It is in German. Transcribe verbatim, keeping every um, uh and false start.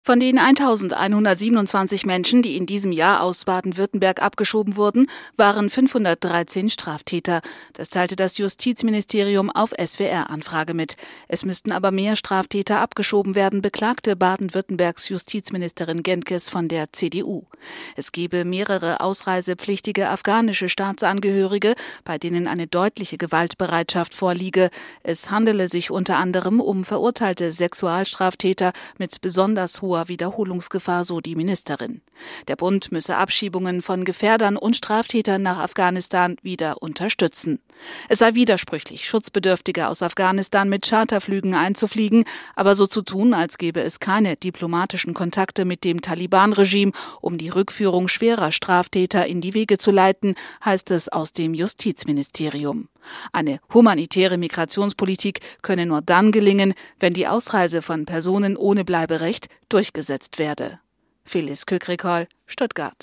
Von den eintausendeinhundertsiebenundzwanzig Menschen, die in diesem Jahr aus Baden-Württemberg abgeschoben wurden, waren fünfhundertdreizehn Straftäter. Das teilte das Justizministerium auf S W R-Anfrage mit. Es müssten aber mehr Straftäter abgeschoben werden, beklagte Baden-Württembergs Justizministerin Gentges von der C D U. Es gebe mehrere ausreisepflichtige afghanische Staatsangehörige, bei denen eine deutliche Gewaltbereitschaft vorliege. Es handele sich unter anderem um verurteilte Sexualstraftäter mit besonders hoher Wiederholungsgefahr, so die Ministerin. Der Bund müsse Abschiebungen von Gefährdern und Straftätern nach Afghanistan wieder unterstützen. Es sei widersprüchlich, Schutzbedürftige aus Afghanistan mit Charterflügen einzufliegen, aber so zu tun, als gäbe es keine diplomatischen Kontakte mit dem Taliban-Regime, um die Rückführung schwerer Straftäter in die Wege zu leiten, heißt es aus dem Justizministerium. Eine humanitäre Migrationspolitik könne nur dann gelingen, wenn die Ausreise von Personen ohne Bleiberecht durchgesetzt werde. Phyllis Kökrikol, Stuttgart.